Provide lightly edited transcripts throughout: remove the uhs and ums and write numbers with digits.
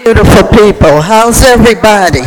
Beautiful people. How's everybody?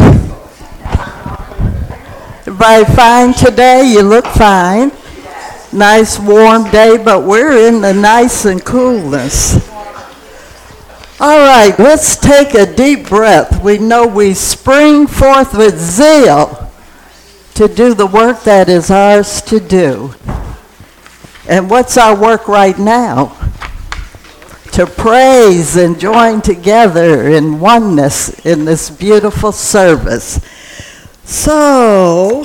Everybody fine today? You look fine. Nice warm day, but we're in the nice and coolness. All right, let's take a deep breath. We know we spring forth with zeal to do the work that is ours to do. And what's our work right now? To praise and join together in oneness in this beautiful service. So,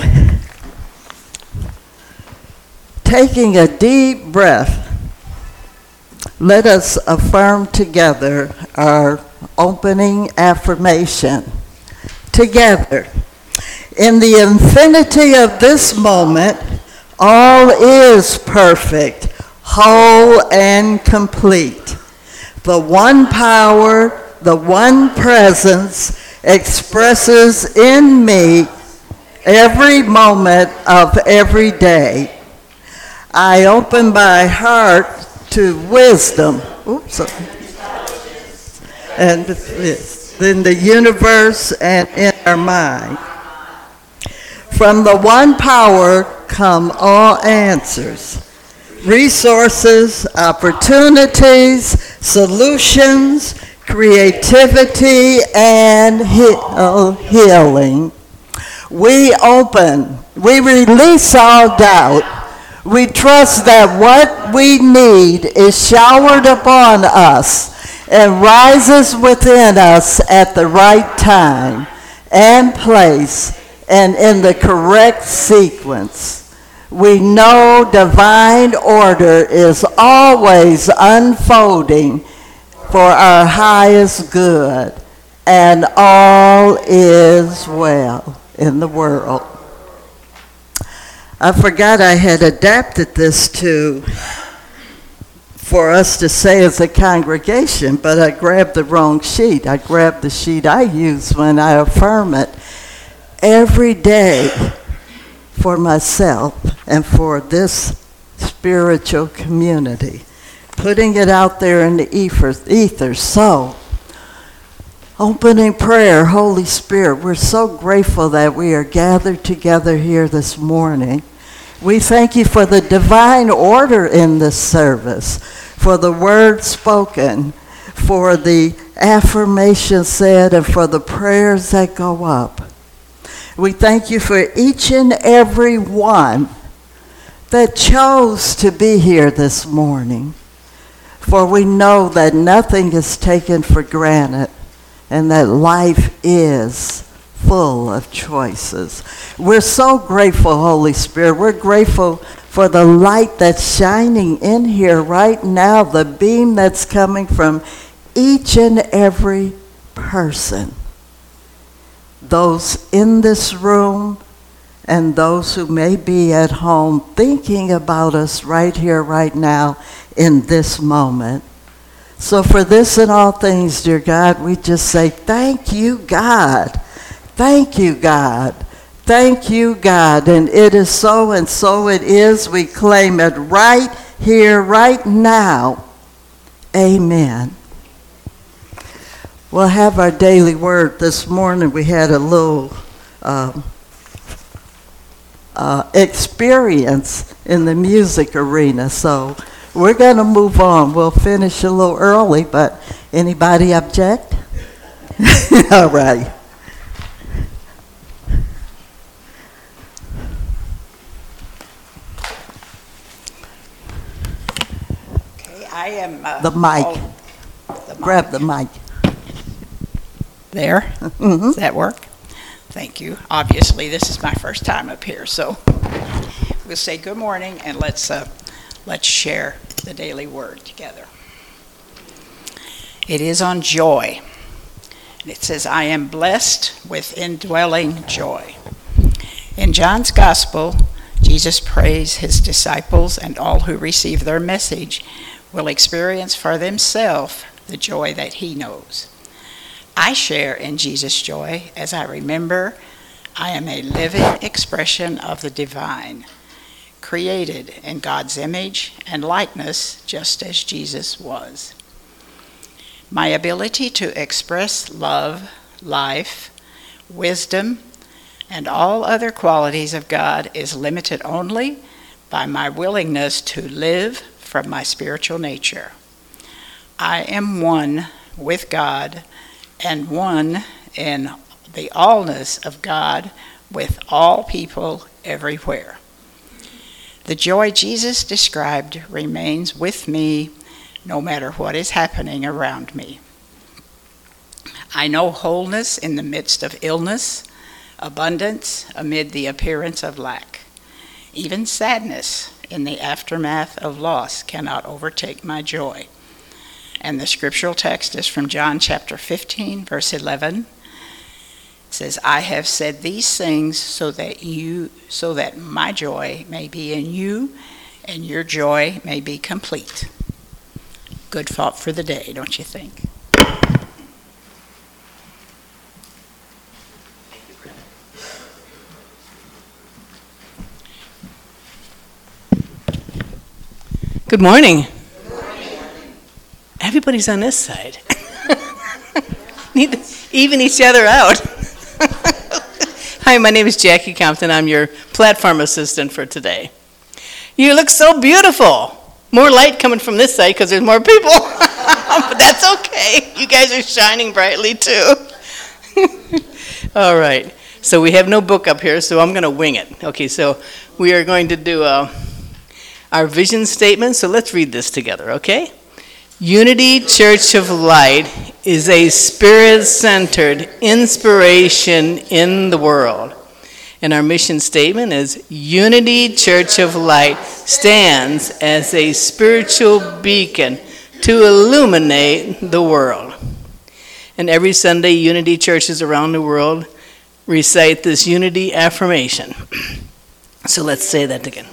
taking a deep breath, let us affirm together our opening affirmation. Together, in the infinity of this moment, all is perfect, whole, and complete. The one power, the one presence expresses in me every moment of every day. I open my heart to wisdom. And in the universe and in our mind. From the one power come all answers. Resources, opportunities, solutions, creativity, and healing. We release all doubt. We trust that what we need is showered upon us and rises within us at the right time and place and in the correct sequence. We know divine order is always unfolding for our highest good, and all is well in the world. I forgot I had adapted this for us to say as a congregation, but I grabbed the wrong sheet. I grabbed the sheet I use when I affirm it every day for myself and for this spiritual community, putting it out there in the ether. So, opening prayer, Holy Spirit, we're so grateful that we are gathered together here this morning. We thank you for the divine order in this service, for the word spoken, for the affirmation said, and for the prayers that go up. We thank you for each and every one that chose to be here this morning, for we know that nothing is taken for granted and that life is full of choices. We're so grateful, Holy Spirit. We're grateful for the light that's shining in here right now, the beam that's coming from each and every person. Those in this room and those who may be at home thinking about us right here, right now, in this moment. So for this and all things, dear God, we just say, thank you, God. Thank you, God. Thank you, God. And it is so, and so it is. We claim it right here, right now. Amen. We'll have our daily word. This morning we had a little experience in the music arena, so we're going to move on. We'll finish a little early, but anybody object? All right. Okay, I am... the mic. Grab the mic. There? Mm-hmm. Does that work? Thank you. Obviously, this is my first time up here, so we'll say good morning and let's share the daily word together. It is on joy. And it says, I am blessed with indwelling joy. In John's Gospel, Jesus prays his disciples and all who receive their message will experience for themselves the joy that he knows. I share in Jesus' joy as I remember I am a living expression of the divine, created in God's image and likeness just as Jesus was. My ability to express love, life, wisdom, and all other qualities of God is limited only by my willingness to live from my spiritual nature. I am one with God and one in the allness of God with all people everywhere. The joy Jesus described remains with me no matter what is happening around me. I know wholeness in the midst of illness, abundance amid the appearance of lack. Even sadness in the aftermath of loss cannot overtake my joy. And the scriptural text is from John chapter 15, verse 11. It says, I have said these things so that my joy may be in you and your joy may be complete. Good thought for the day, don't you think? Good morning. Everybody's on this side. Need to even each other out. Hi, my name is Jackie Compton. I'm your platform assistant for today. You look so beautiful. More light coming from this side because there's more people. But that's okay. You guys are shining brightly too. All right. So we have no book up here, so I'm going to wing it. Okay, so we are going to do our vision statement. So let's read this together, okay? Unity Church of Light is a spirit-centered inspiration in the world. And our mission statement is Unity Church of Light stands as a spiritual beacon to illuminate the world. And every Sunday, Unity churches around the world recite this unity affirmation. So let's say that again.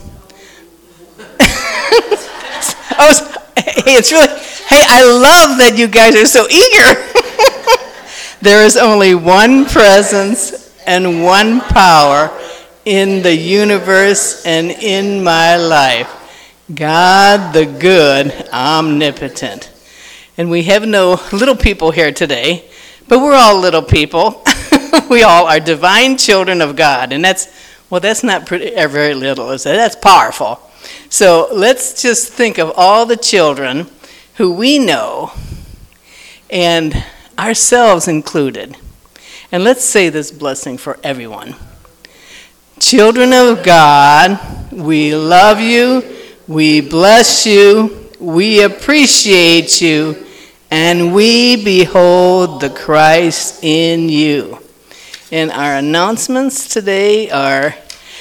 Hey, I love that you guys are so eager. There is only one presence and one power in the universe and in my life. God the good, omnipotent. And we have no little people here today, but we're all little people. We all are divine children of God. And that's not very little, is it? That's powerful. So let's just think of all the children who we know, and ourselves included. And let's say this blessing for everyone. Children of God, we love you, we bless you, we appreciate you, and we behold the Christ in you. And our announcements today are,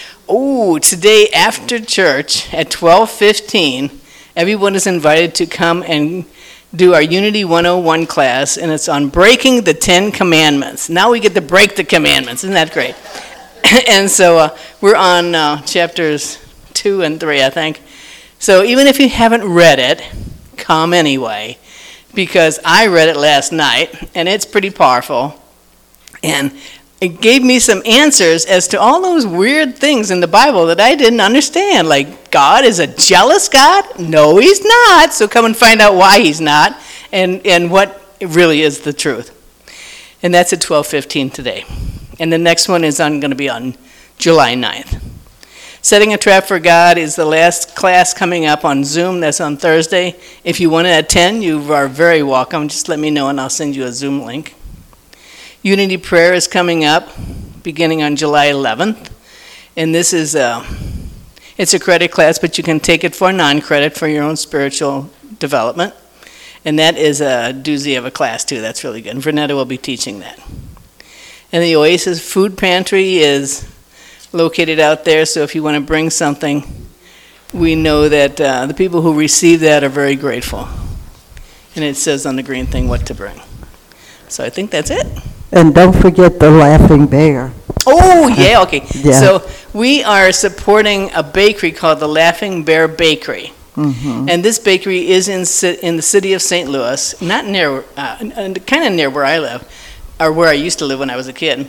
today after church at 12:15, everyone is invited to come and do our Unity 101 class, and it's on breaking the 10 commandments. Now we get to break the commandments. Isn't that great? And so we're on chapters 2 and 3, I think. So even if you haven't read it, come anyway, because I read it last night, and it's pretty powerful. And it gave me some answers as to all those weird things in the Bible that I didn't understand. Like, God is a jealous God? No, he's not. So come and find out why he's not and what really is the truth. And that's at 12:15 today. And the next one is going to be on July 9th. Setting a Trap for God is the last class coming up on Zoom. That's on Thursday. If you want to attend, you are very welcome. Just let me know and I'll send you a Zoom link. Unity Prayer is coming up beginning on July 11th. And this is it's a credit class, but you can take it for non-credit for your own spiritual development. And that is a doozy of a class too. That's really good. And Vernetta will be teaching that. And the Oasis Food Pantry is located out there, so if you want to bring something, we know that the people who receive that are very grateful. And it says on the green thing what to bring. So I think that's it. And don't forget the Laughing Bear. Oh, yeah, okay. Yeah. So we are supporting a bakery called the Laughing Bear Bakery. Mm-hmm. And this bakery is in the city of St. Louis, not near, kind of near where I live, or where I used to live when I was a kid.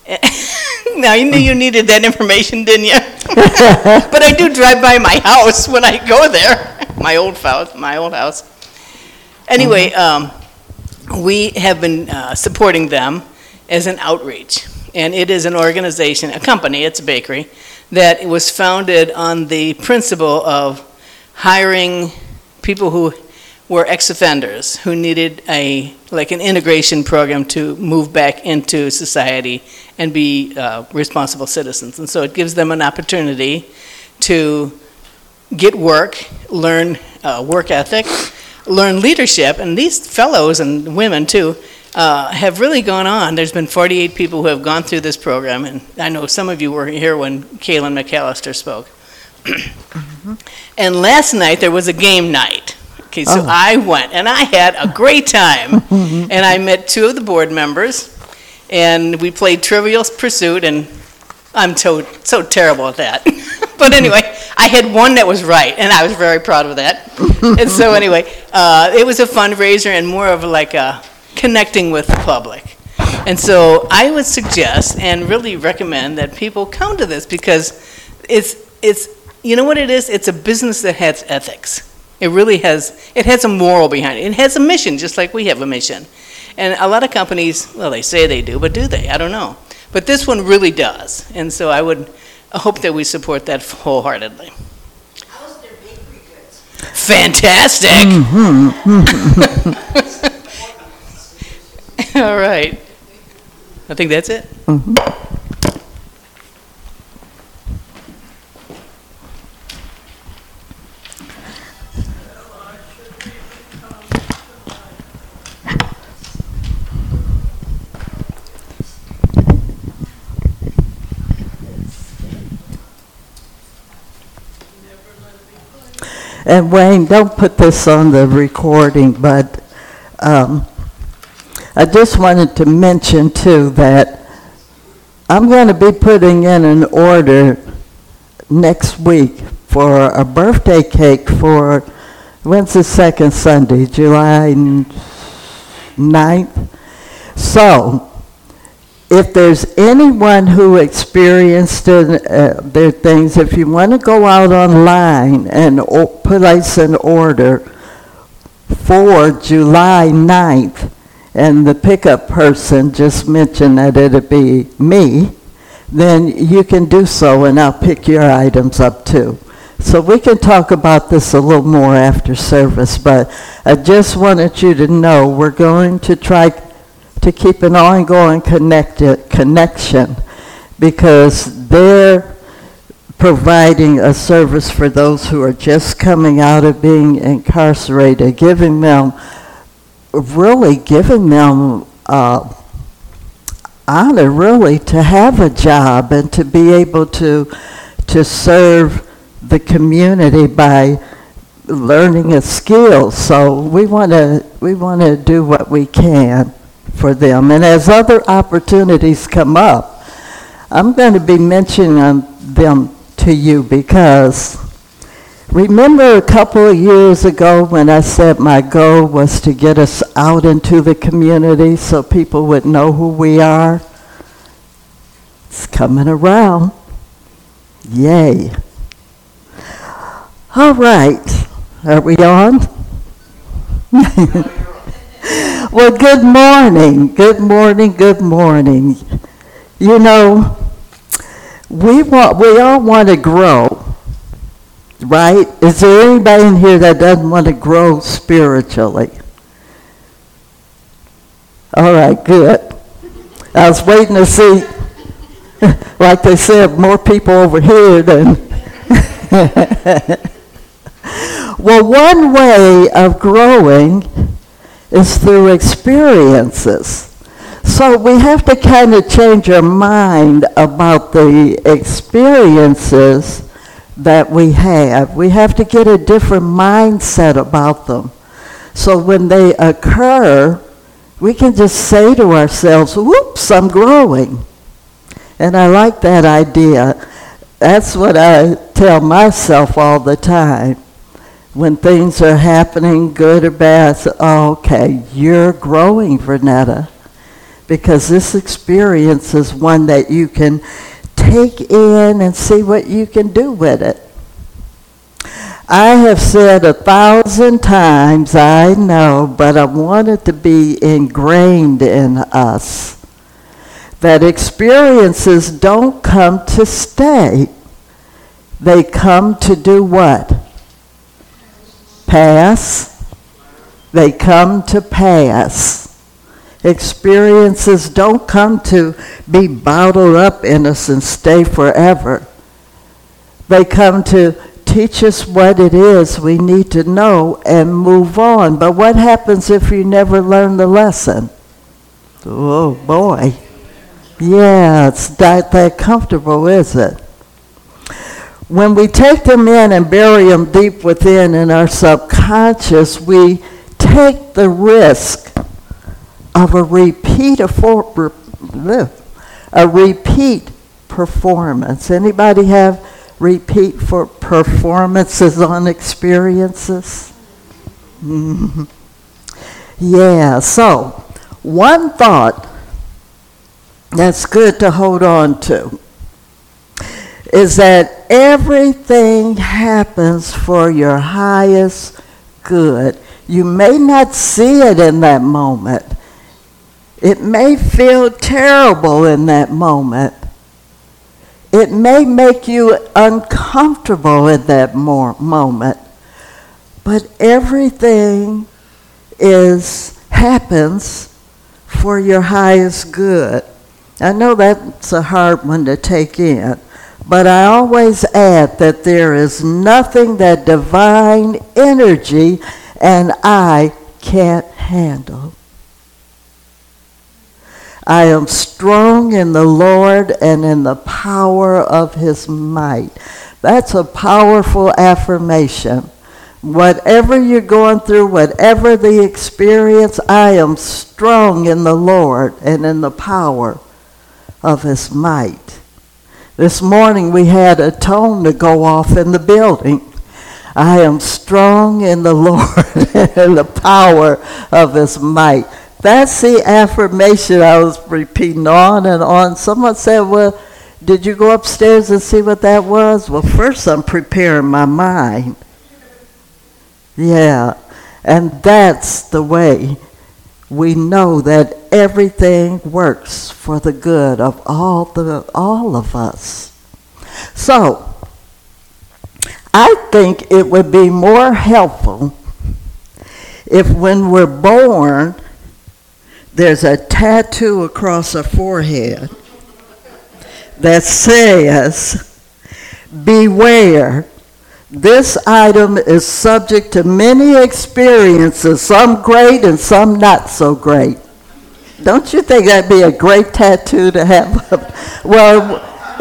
Now, you knew you needed that information, didn't you? But I do drive by my house when I go there, my old house. Anyway, we have been supporting them as an outreach. And it is an organization, a company, it's a bakery, that was founded on the principle of hiring people who were ex-offenders, who needed like an integration program to move back into society and be responsible citizens. And so it gives them an opportunity to get work, learn work ethic, learn leadership, and these fellows and women too have really gone on. There's been 48 people who have gone through this program, and I know some of you were here when Kaylin McAllister spoke. And last night there was a game night. Okay, so I went, and I had a great time. And I met two of the board members, and we played Trivial Pursuit, and I'm so terrible at that. But anyway, I had one that was right, and I was very proud of that. And so anyway, it was a fundraiser and more of like a connecting with the public. And so I would suggest and really recommend that people come to this, because it's you know what it is? It's a business that has ethics. It really has, it has a moral behind it. It has a mission, just like we have a mission. And a lot of companies, well, they say they do, but do they? I don't know. But this one really does. And so I would hope that we support that wholeheartedly. How's their bakery goods? Fantastic! All right. I think that's it. And Wayne, don't put this on the recording, but I just wanted to mention too that I'm going to be putting in an order next week for a birthday cake for, when's the second Sunday? July 9th? So, if there's anyone who experienced their things, if you want to go out online and place an order for July 9th, and the pickup person just mentioned that it'd be me, then you can do so and I'll pick your items up too. So we can talk about this a little more after service, but I just wanted you to know we're going to try to keep an ongoing connection, because they're providing a service for those who are just coming out of being incarcerated, giving them honor, really, to have a job and to be able to serve the community by learning a skill. So we want to do what we can for them. And as other opportunities come up, I'm going to be mentioning them to you, because remember a couple of years ago when I said my goal was to get us out into the community so people would know who we are? It's coming around. Yay. All right. Are we on? Well, good morning. Good morning. Good morning. You know, we all want to grow, right? Is there anybody in here that doesn't want to grow spiritually? All right, good. I was waiting to see, like they said, more people over here than... Well, one way of growing is through experiences. So we have to kind of change our mind about the experiences that we have. We have to get a different mindset about them. So when they occur, we can just say to ourselves, whoops, I'm growing. And I like that idea. That's what I tell myself all the time. When things are happening, good or bad, I say, oh, okay, you're growing, Vernetta. Because this experience is one that you can take in and see what you can do with it. I have said 1,000 times, I know, but I want it to be ingrained in us, that experiences don't come to stay. They come to do what? Pass. They come to pass. Experiences don't come to be bottled up in us and stay forever. They come to teach us what it is we need to know and move on. But what happens if you never learn the lesson? Oh boy. Yeah, it's not that comfortable, is it? When we take them in and bury them deep within in our subconscious, we take the risk of a repeat performance. Anybody have repeat for performances on experiences? Mm-hmm. Yeah, so one thought that's good to hold on to is that everything happens for your highest good. You may not see it in that moment. It may feel terrible in that moment. It may make you uncomfortable in that moment. But everything happens for your highest good. I know that's a hard one to take in, but I always add that there is nothing that divine energy and I can't handle. I am strong in the Lord and in the power of his might. That's a powerful affirmation. Whatever you're going through, whatever the experience, I am strong in the Lord and in the power of his might. This morning we had a tone to go off in the building. I am strong in the Lord and the power of his might. That's the affirmation I was repeating on and on. Someone said, well, did you go upstairs and see what that was? Well, first I'm preparing my mind. Yeah, and that's the way we know that everything works for the good of all of us. So, I think it would be more helpful if when we're born, there's a tattoo across our forehead that says, beware, this item is subject to many experiences, some great and some not so great. Don't you think that'd be a great tattoo to have? Well,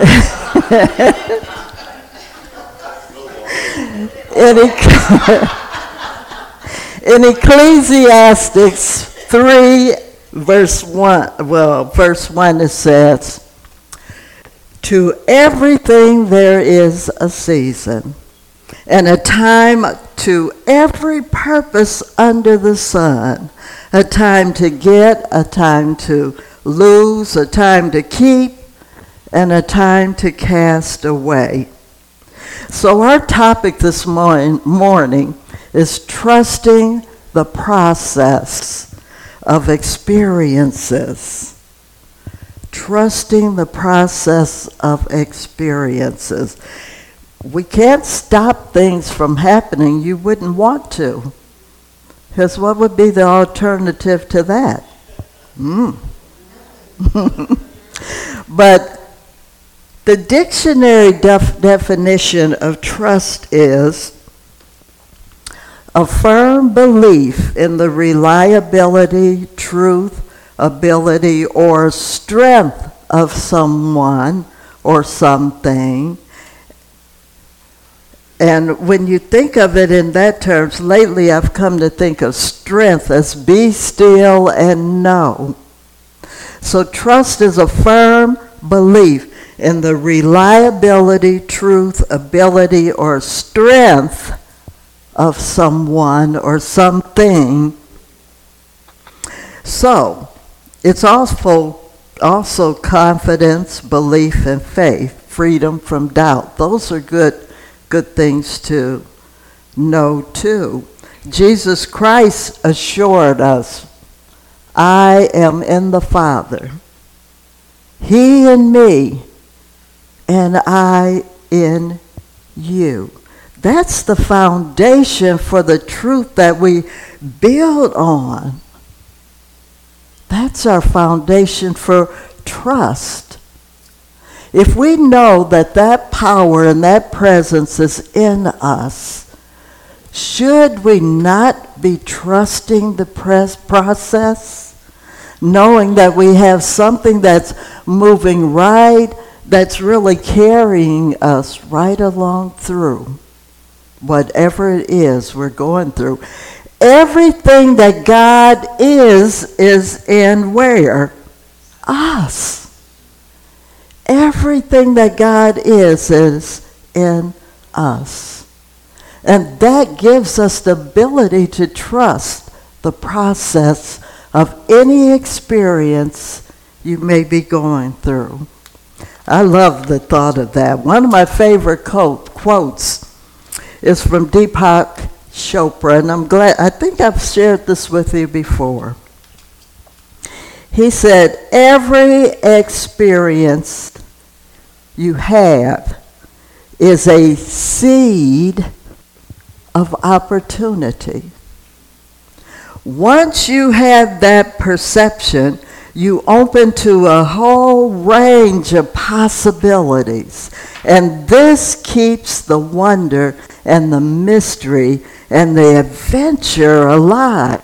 in Ecclesiastes 3, verse 1 it says, to everything there is a season, and a time to every purpose under the sun, a time to get, a time to lose, a time to keep, and a time to cast away. So our topic this morning is trusting the process of experiences. Trusting the process of experiences. We can't stop things from happening. You wouldn't want to. Because what would be the alternative to that? But the dictionary definition of trust is a firm belief in the reliability, truth, ability, or strength of someone or something. And when you think of it in that terms, lately I've come to think of strength as be still and know. So trust is a firm belief in the reliability, truth, ability, or strength of someone or something. So it's also confidence, belief, and faith, freedom from doubt. Those are good things to know too. Jesus Christ assured us, I am in the Father, He in me, and I in you. That's the foundation for the truth that we build on. That's our foundation for trust. If we know that that power and that presence is in us, should we not be trusting the process? Knowing that we have something that's moving right, that's really carrying us right along through whatever it is we're going through. Everything that God is in where? Us. Everything that God is in us. And that gives us the ability to trust the process of any experience you may be going through. I love the thought of that. One of my favorite quotes is from Deepak Chopra, and I think I've shared this with you before. He said, every experience you have is a seed of opportunity. Once you have that perception, you open to a whole range of possibilities. And this keeps the wonder and the mystery and the adventure alive.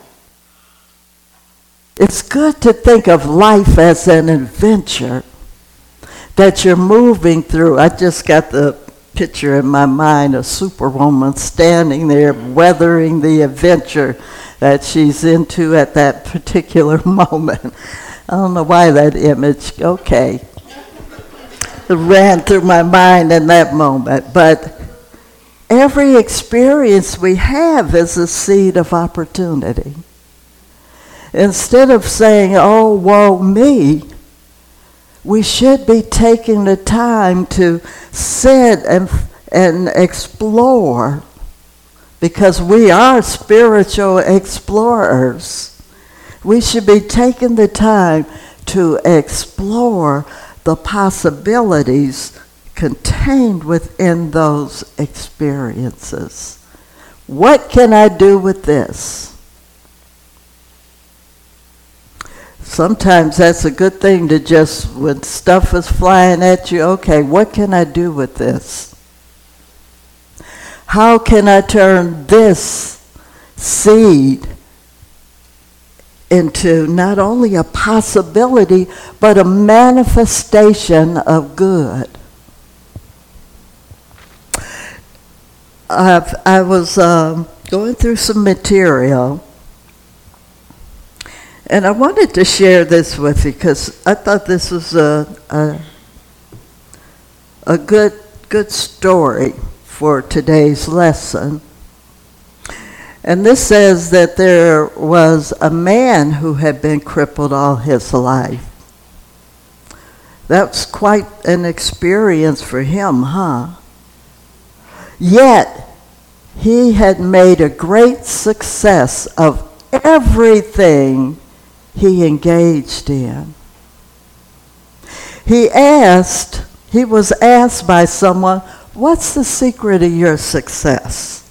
It's good to think of life as an adventure that you're moving through. I just got the picture in my mind of Superwoman standing there weathering the adventure that she's into at that particular moment. I don't know why that image, it ran through my mind in that moment. But every experience we have is a seed of opportunity. Instead of saying, oh, woe me, we should be taking the time to sit and explore, because we are spiritual explorers. We should be taking the time to explore the possibilities contained within those experiences. What can I do with this? Sometimes that's a good thing to just, when stuff is flying at you, okay, what can I do with this? How can I turn this seed into not only a possibility, but a manifestation of good? I was going through some material, and I wanted to share this with you because I thought this was a good story for today's lesson. And this says that there was a man who had been crippled all his life. That's quite an experience for him, huh? Yet, he had made a great success of everything he engaged in. He was asked by someone, what's the secret of your success?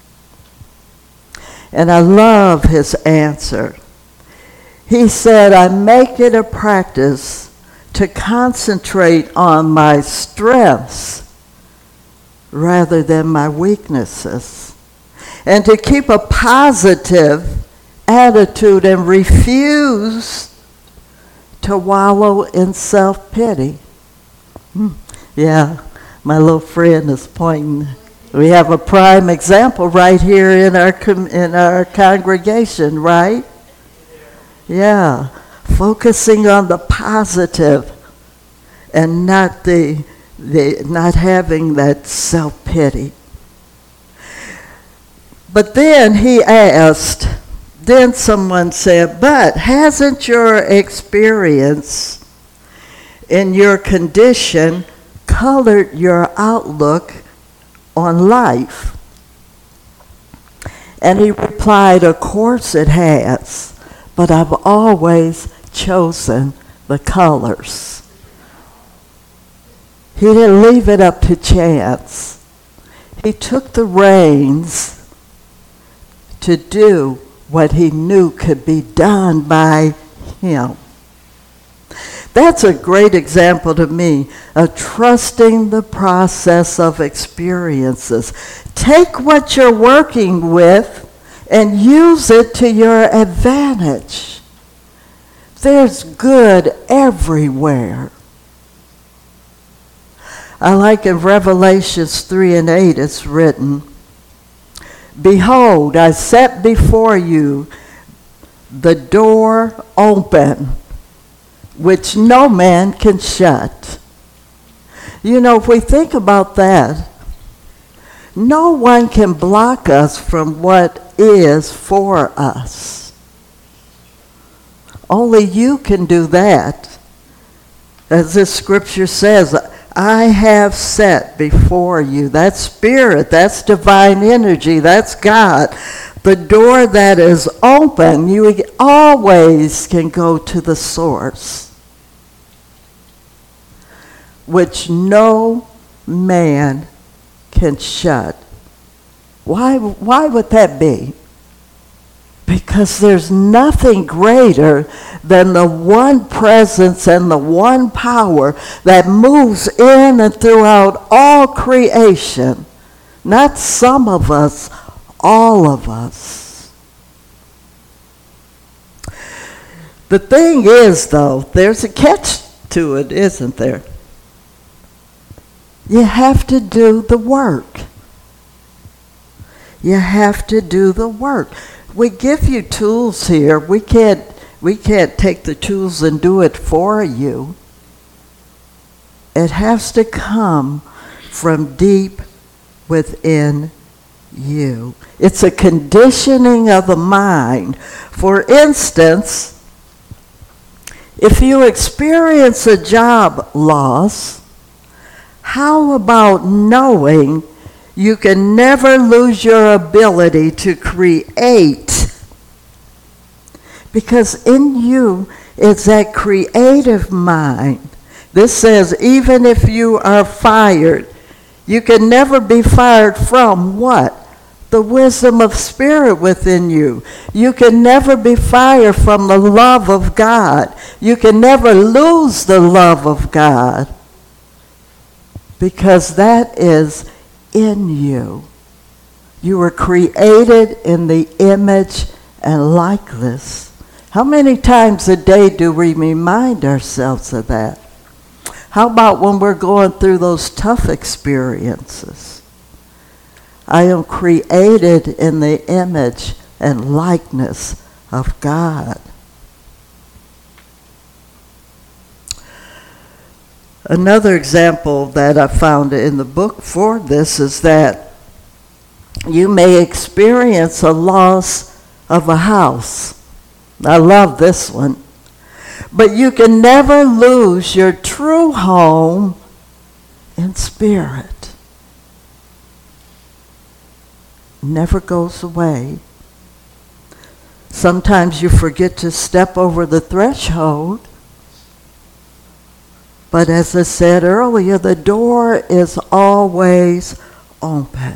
And I love his answer. He said, I make it a practice to concentrate on my strengths rather than my weaknesses, and to keep a positive attitude and refuse to wallow in self-pity. Yeah, my little friend is pointing. We have a prime example right here in our congregation, right? Yeah, focusing on the positive and not not having that self-pity. But then he asked, then someone said, but hasn't your experience in your condition colored your outlook on life? And he replied, of course it has, but I've always chosen the colors. He didn't leave it up to chance. He took the reins to do what he knew could be done by him. That's a great example to me of trusting the process of experiences. Take what you're working with and use it to your advantage. There's good everywhere. I like in Revelations 3 and 8, it's written, behold, I set before you the door open, which no man can shut. You know, if we think about that, no one can block us from what is for us. Only you can do that. As this scripture says, I have set before you. That's spirit, that's divine energy, that's God. The door that is open, you always can go to the source, which no man can shut. Why would that be? Because there's nothing greater than the one presence and the one power that moves in and throughout all creation. Not some of us, all of us. The thing is, though, there's a catch to it, isn't there? You have to do the work. You have to do the work. We give you tools here. We can't take the tools and do it for you. It has to come from deep within you. It's a conditioning of the mind. For instance, if you experience a job loss, how about knowing you can never lose your ability to create? Because in you is that creative mind. This says even if you are fired, you can never be fired from what? The wisdom of spirit within you. You can never be fired from the love of God. You can never lose the love of God, because that is in you. You were created in the image and likeness. How many times a day do we remind ourselves of that? How about when we're going through those tough experiences? I am created in the image and likeness of God. Another example that I found in the book for this is that you may experience a loss of a house. I love this one. But you can never lose your true home in spirit. Never goes away. Sometimes you forget to step over the threshold. But as I said earlier, the door is always open.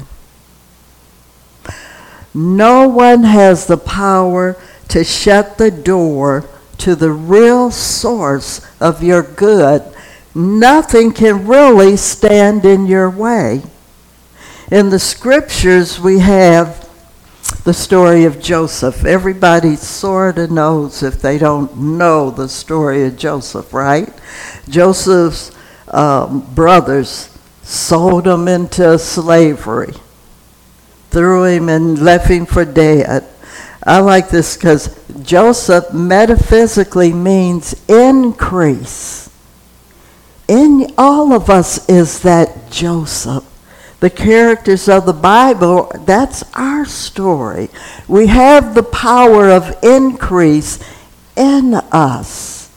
No one has the power to shut the door to the real source of your good. Nothing can really stand in your way. In the scriptures, we have the story of Joseph. Everybody sort of knows if they don't know the story of Joseph, right? Joseph's brothers sold him into slavery, threw him and left him for dead. I like this because Joseph metaphysically means increase. In all of us is that Joseph. The characters of the Bible, that's our story. We have the power of increase in us.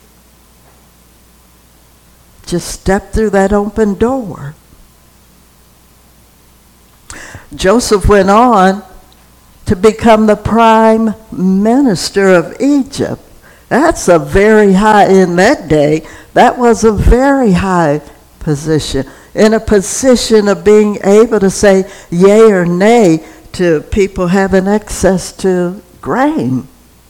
Just step through that open door. Joseph went on to become the prime minister of Egypt. That's a very high, in that day, that was a very high position. In a position of being able to say yay or nay to people having access to grain.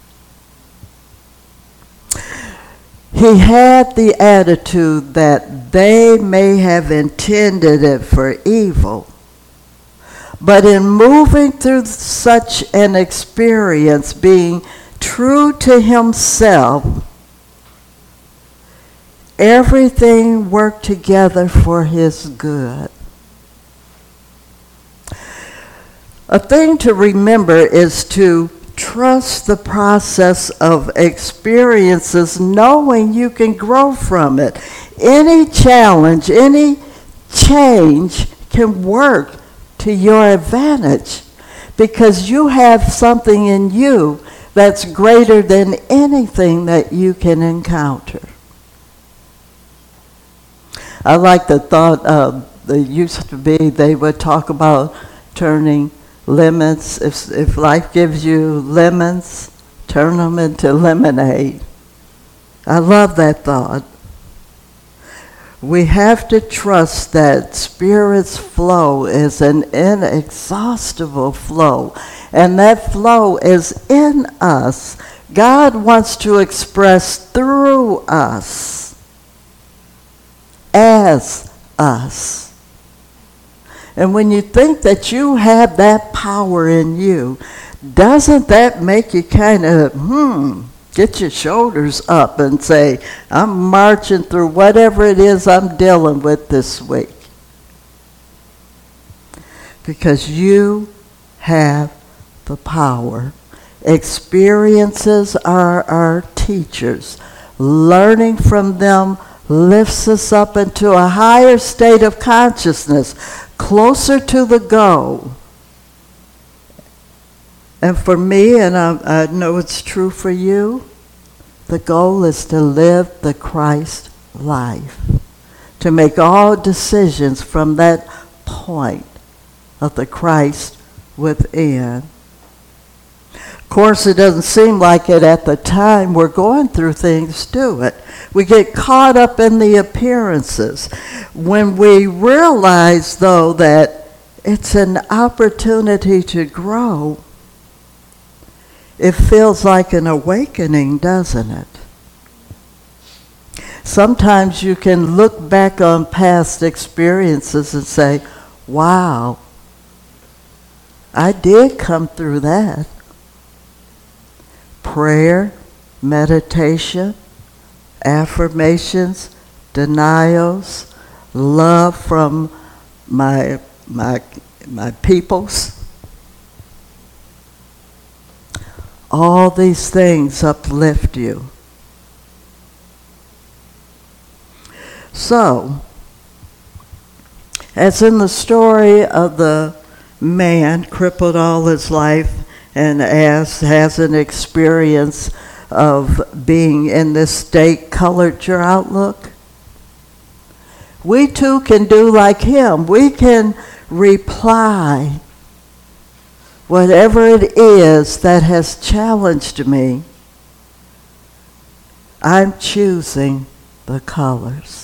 He had the attitude that they may have intended it for evil. But in moving through such an experience, being true to himself, everything worked together for his good. A thing to remember is to trust the process of experiences, knowing you can grow from it. Any challenge, any change can work to your advantage because you have something in you that's greater than anything that you can encounter. I like the thought there used to be, they would talk about turning lemons. If life gives you lemons, turn them into lemonade. I love that thought. We have to trust that Spirit's flow is an inexhaustible flow, and that flow is in us. God wants to express through us, as us. And when you think that you have that power in you, doesn't that make you kind of, get your shoulders up and say, I'm marching through whatever it is I'm dealing with this week? Because you have the power. Experiences are our teachers. Learning from them lifts us up into a higher state of consciousness, closer to the goal. And for me, and I know it's true for you, the goal is to live the Christ life, to make all decisions from that point of the Christ within. Of course, it doesn't seem like it at the time we're going through things, do it? We get caught up in the appearances. When we realize, though, that it's an opportunity to grow, it feels like an awakening, doesn't it? Sometimes you can look back on past experiences and say, wow, I did come through that. Prayer, meditation, affirmations, denials, love from my peoples. All these things uplift you. So, as in the story of the man crippled all his life and has an experience of being in this state colored your outlook, we too can do like him. We can reply whatever it is that has challenged me. I'm choosing the colors.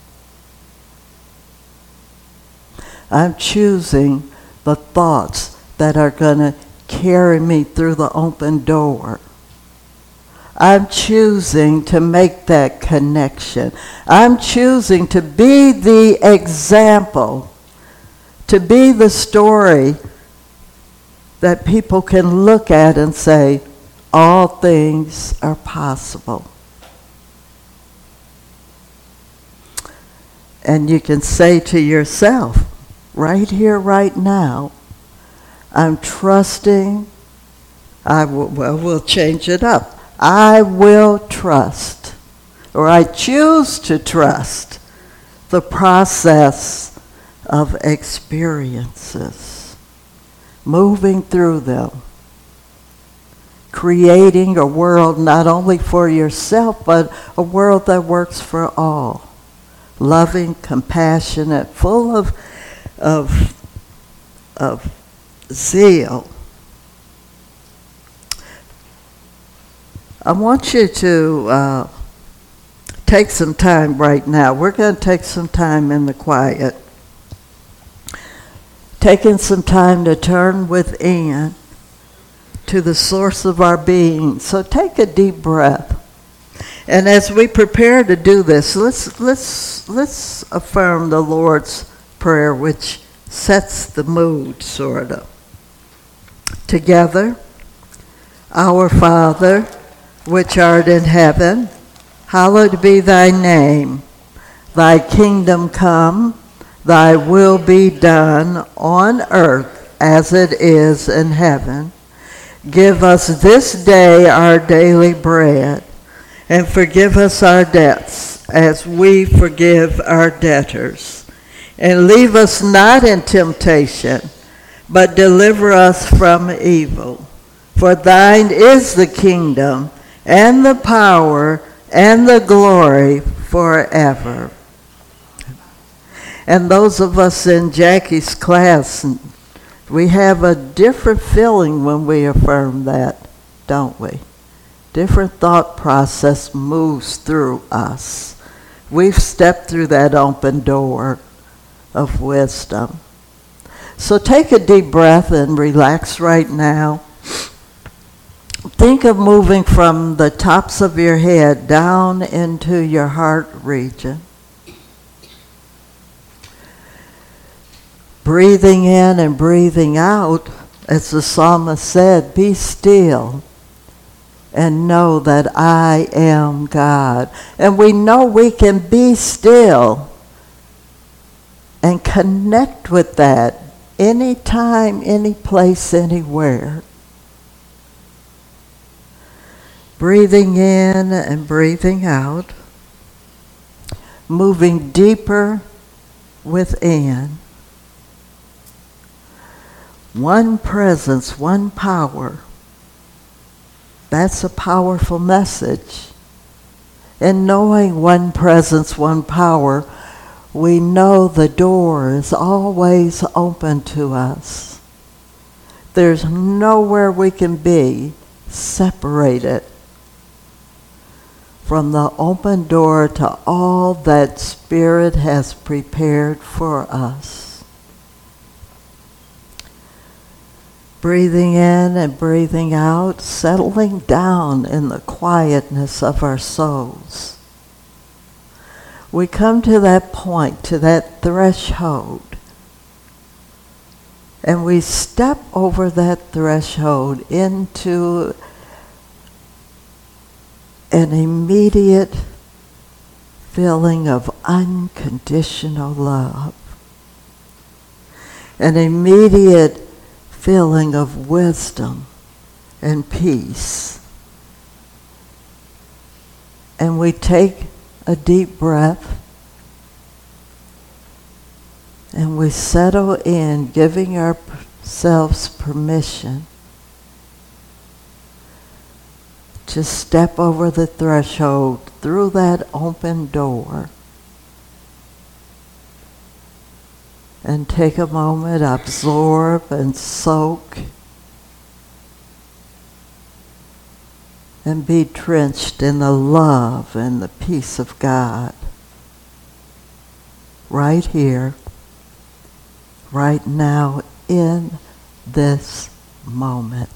I'm choosing the thoughts that are going to carry me through the open door. I'm choosing to make that connection. I'm choosing to be the example, to be the story that people can look at and say, all things are possible. And you can say to yourself, right here, right now, I'm trusting, we'll change it up. I will trust, or I choose to trust the process of experiences, moving through them, creating a world not only for yourself, but a world that works for all, loving, compassionate, full of zeal I want you to take some time right now. We're going to take some time in the quiet. Taking some time to turn within to the source of our being. So take a deep breath. And as we prepare to do this, let's affirm the Lord's Prayer, which sets the mood, sort of. Together, Our Father, which art in heaven, hallowed be thy name. Thy kingdom come, thy will be done on earth as it is in heaven. Give us this day our daily bread, and forgive us our debts as we forgive our debtors. And leave us not in temptation, but deliver us from evil. For thine is the kingdom, and the power, and the glory forever. And those of us in Jackie's class, we have a different feeling when we affirm that, don't we? Different thought process moves through us. We've stepped through that open door of wisdom. So take a deep breath and relax right now. Think of moving from the tops of your head down into your heart region. Breathing in and breathing out, as the psalmist said, be still and know that I am God. And we know we can be still and connect with that anytime, any place, anywhere. Breathing in and breathing out, moving deeper within. One presence, one power. That's a powerful message. In knowing one presence, one power, we know the door is always open to us. There's nowhere we can be separated from the open door to all that Spirit has prepared for us. Breathing in and breathing out, settling down in the quietness of our souls. We come to that point, to that threshold, and we step over that threshold into an immediate feeling of unconditional love, an immediate feeling of wisdom and peace. And we take a deep breath and we settle in, giving ourselves permission to step over the threshold through that open door and take a moment, absorb and soak and be drenched in the love and the peace of God right here, right now, in this moment.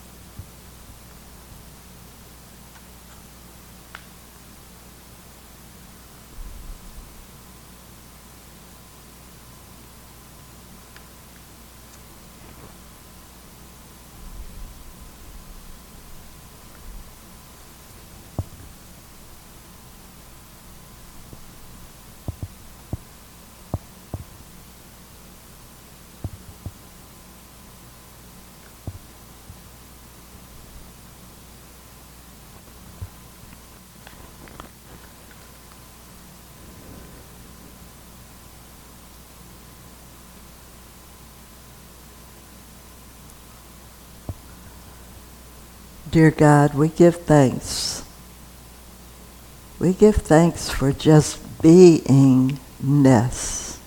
Dear God, we give thanks. We give thanks for just beingness.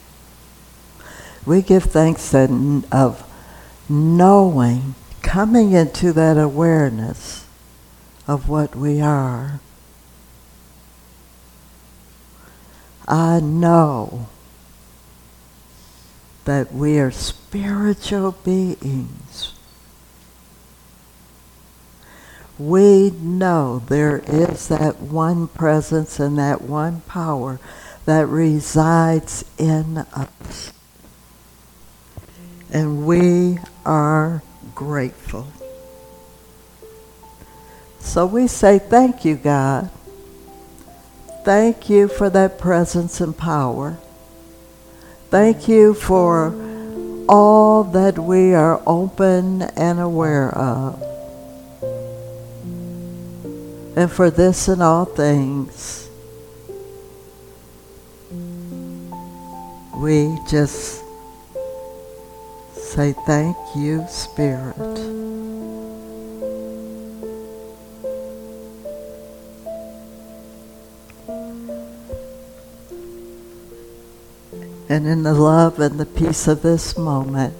We give thanks of knowing, coming into that awareness of what we are. I know that we are spiritual beings. We know there is that one presence and that one power that resides in us. And we are grateful. So we say, thank you, God. Thank you for that presence and power. Thank you for all that we are open and aware of. And for this and all things, we just say thank you, Spirit. And in the love and the peace of this moment,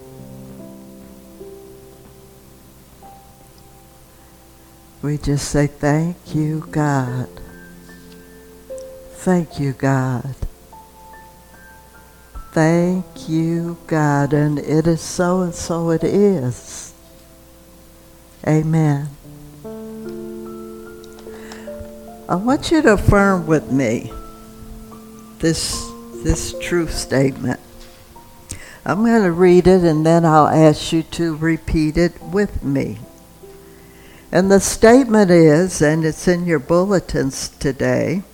we just say, thank you, God. Thank you, God. Thank you, God. And it is so, and so it is. Amen. I want you to affirm with me this true statement. I'm going to read it and then I'll ask you to repeat it with me. And the statement is, and it's in your bulletins today,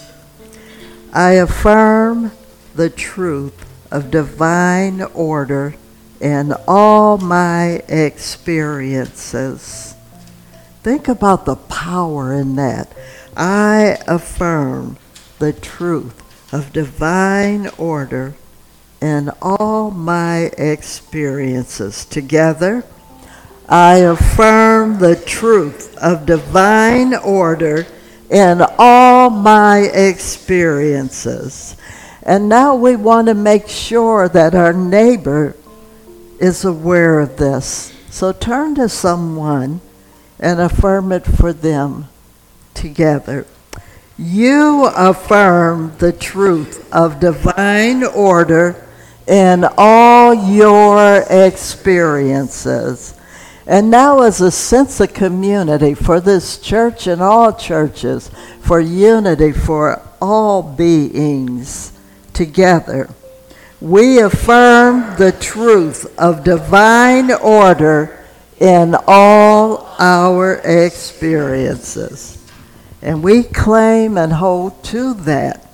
I affirm the truth of divine order in all my experiences. Think about the power in that. I affirm the truth of divine order in all my experiences. Together, I affirm the truth of divine order in all my experiences. And now we want to make sure that our neighbor is aware of this. So turn to someone and affirm it for them together. You affirm the truth of divine order in all your experiences. And now as a sense of community for this church and all churches, for unity for all beings together, we affirm the truth of divine order in all our experiences. And we claim and hold to that,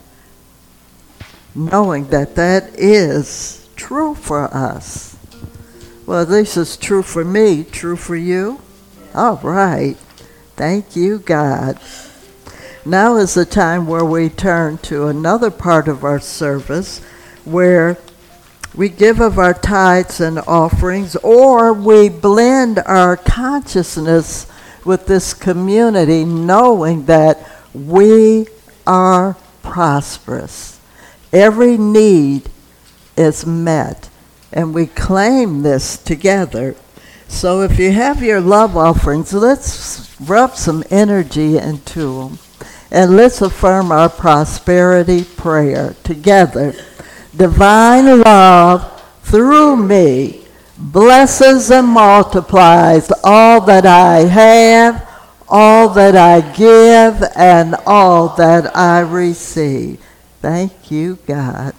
knowing that that is true for us. Well, this is true for me, true for you. All right. Thank you, God. Now is the time where we turn to another part of our service where we give of our tithes and offerings, or we blend our consciousness with this community, knowing that we are prosperous. Every need is met. And we claim this together. So if you have your love offerings, let's rub some energy into them. And let's affirm our prosperity prayer together. Divine love through me blesses and multiplies all that I have, all that I give, and all that I receive. Thank you, God.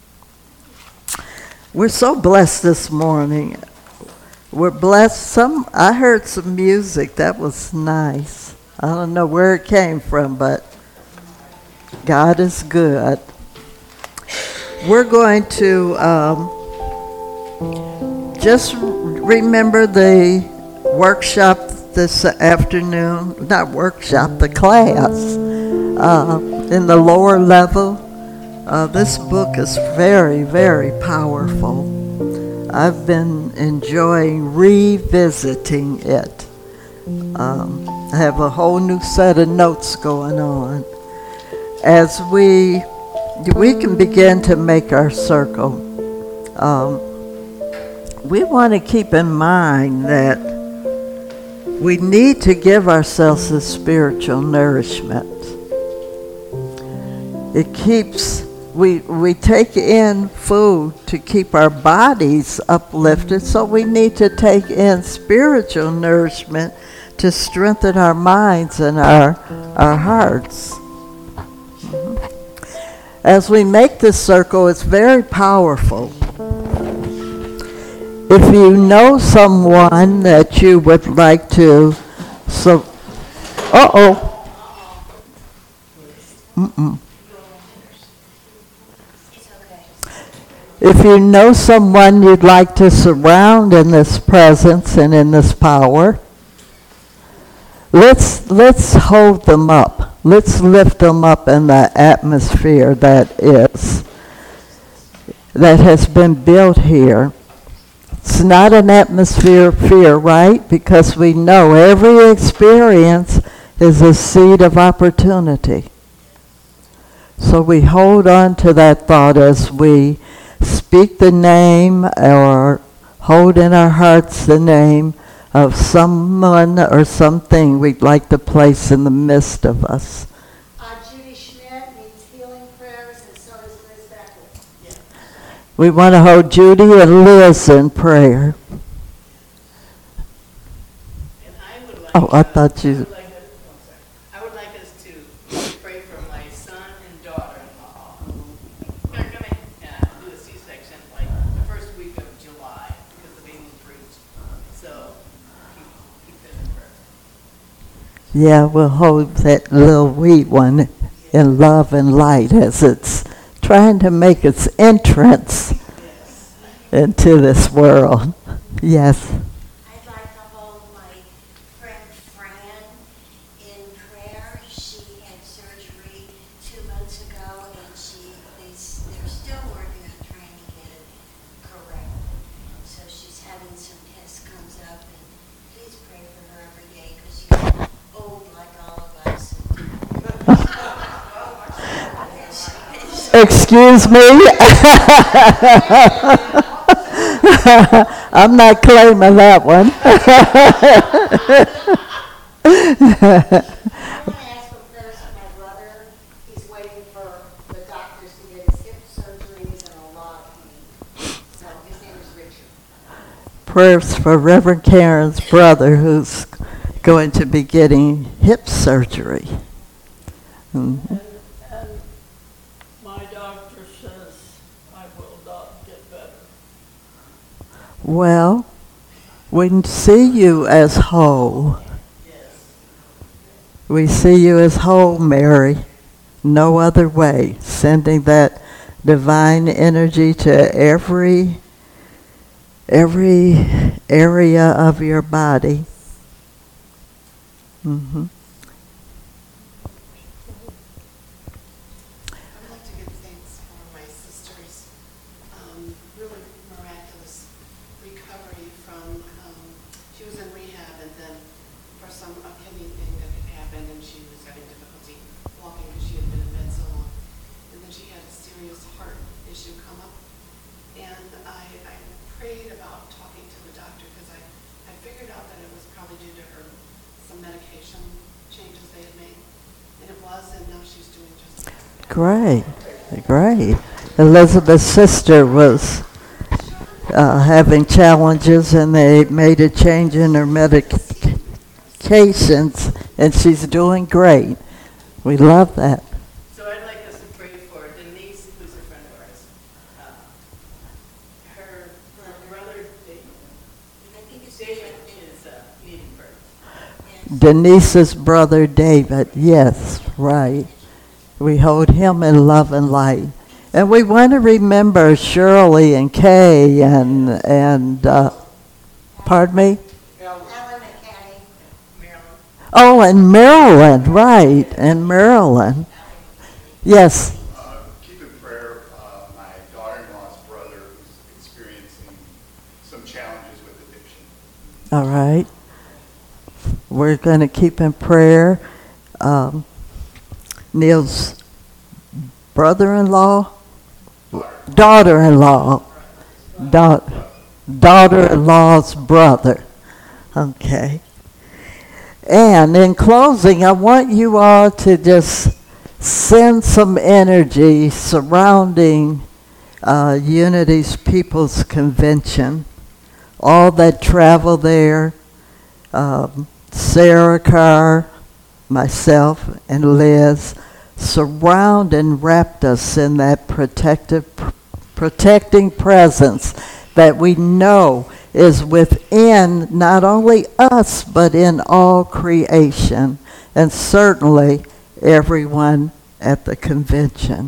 We're so blessed this morning. We're blessed. I heard some music. That was nice. I don't know where it came from, but God is good. We're going to just remember the workshop this afternoon. Not workshop, the class in the lower level. This book is very, very powerful. I've been enjoying revisiting it. I have a whole new set of notes going on. As we can begin to make our circle, we want to keep in mind that we need to give ourselves this spiritual nourishment. It keeps, we take in food to keep our bodies uplifted, so we need to take in spiritual nourishment to strengthen our minds and our hearts. As we make this circle, it's very powerful. If you know someone that you would like to, If you know someone you'd like to surround in this presence and in this power, let's hold them up. Let's lift them up in the atmosphere that has been built here. It's not an atmosphere of fear, right? Because we know every experience is a seed of opportunity. So we hold on to that thought as we speak the name or hold in our hearts the name of someone or something we'd like to place in the midst of us. Judy Schmidt needs healing prayers, and so does Liz Beckwith. We want to hold Judy and Liz in prayer. And I would like, Oh, I thought you... I would like us to pray for my son and daughter-in-law who are going to do a C-section like the first week of July because the baby's breached. So keep them in prayer. Yeah, we'll hold that little wee one in love and light as it's trying to make its entrance into this world. Yes. I'd like to hold my friend Fran in prayer. She had surgery 2 months ago, and they're still working on trying to get it correct. So she's having some tests comes up, and please pray for her every day because she's old like all of us. Excuse me? I'm not claiming that one. I want to ask for prayers for my brother. He's waiting for the doctors to get his hip surgeries and a lot of pain. So his name is Richard. Prayers for Reverend Karen's brother who's going to be getting hip surgery. Mhm. And my doctor says I will not get better. Well, we see you as whole. We see you as whole, Mary. No other way. Sending that divine energy to every area of your body. Mm-hmm. I'd like to give thanks for my sister's really miraculous recovery from, she was in rehab and then for a kidney thing that had happened and she was having difficulty walking because she had been in bed so long. And then she had a serious heart issue come up. And I prayed about talking to the doctor because I figured out that it was probably due to some medication changes they had made. And it was, and now she's doing just fine. Great. Elizabeth's sister was having challenges and they made a change in her medications and she's doing great. We love that. So I'd like us to pray for Denise, who's a friend of ours. Her brother, David, is needing birth. Denise's brother David, yes, right. We hold him in love and light. And we want to remember Shirley and Kay and pardon me? Ellen and Kenny. Marilyn. Oh, and Marilyn, right, and Marilyn. Yes. Keep in prayer my daughter-in-law's brother who's experiencing some challenges with addiction. All right. We're going to keep in prayer Neil's brother-in-law, daughter-in-law, daughter-in-law's brother. Okay. And in closing, I want you all to just send some energy surrounding Unity's People's Convention. All that travel there, Sarah Carr, myself, and Liz, surround and wrapped us in that protecting presence that we know is within not only us, but in all creation, and certainly everyone at the convention.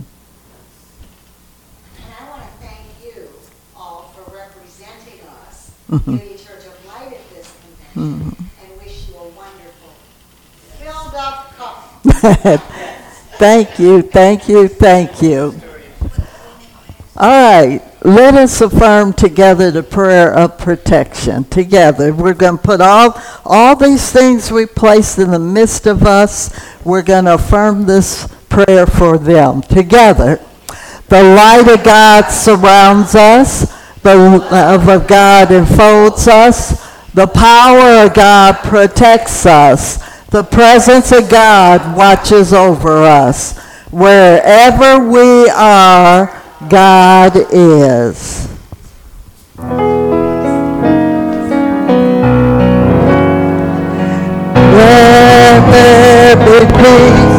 And I want to thank you all for representing us, Mhm. Unity Church of Light at this convention, and wish you a wonderful, filled up cup. Thank you, thank you, thank you. All right, let us affirm together the prayer of protection. Together, we're going to put all these things we placed in the midst of us, we're going to affirm this prayer for them. Together, the light of God surrounds us, the love of God enfolds us, the power of God protects us, the presence of God watches over us. Wherever we are, God is. Let there be peace.